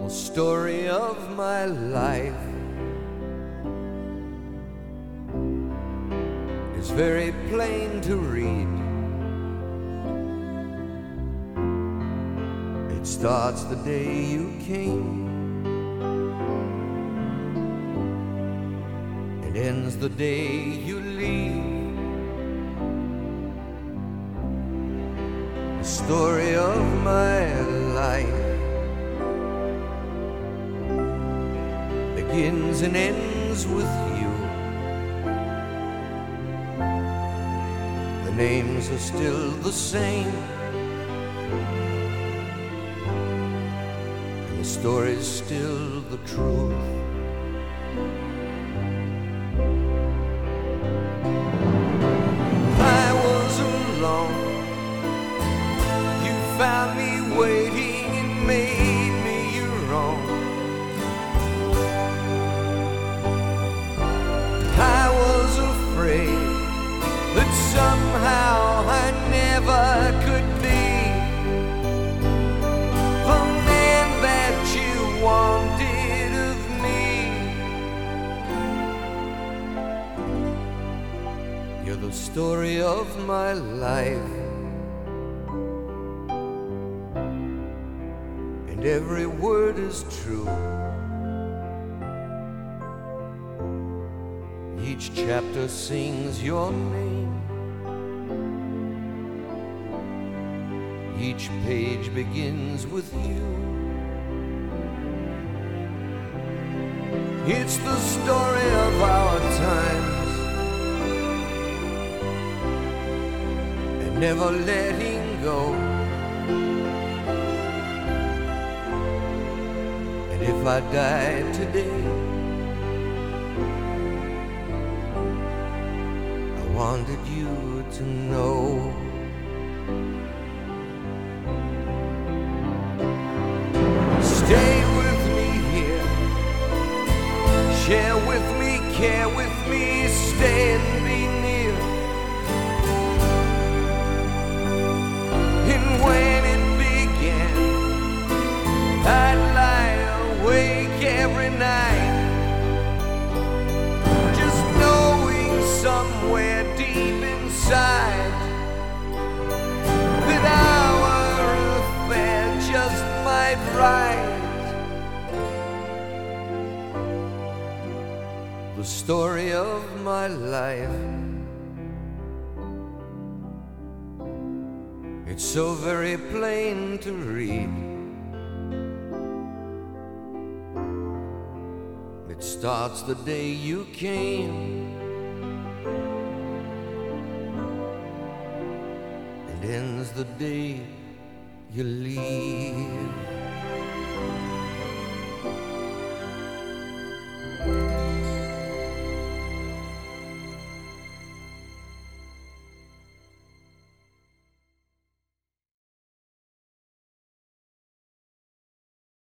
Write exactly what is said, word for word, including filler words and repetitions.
story of my life is very plain to read. It starts the day you came and ends the day you leave. The story of my life begins and ends with you. The names are still the same, and the story's still the truth. I was alone, you found me waiting and made me your own. I was afraid that somehow I never could be the man that you wanted of me. You're the story of my life, and every word is true. Each chapter sings your name, each page begins with you. It's the story of our times and never letting go. And if I died today, I wanted you to know. Stay with me here, share with me, care with me, stay and be near. And when it began, I'd lie awake every night, just knowing somewhere deep inside that our affair just might rise. The story of my life, it's so very plain to read. It starts the day you came and ends the day you leave.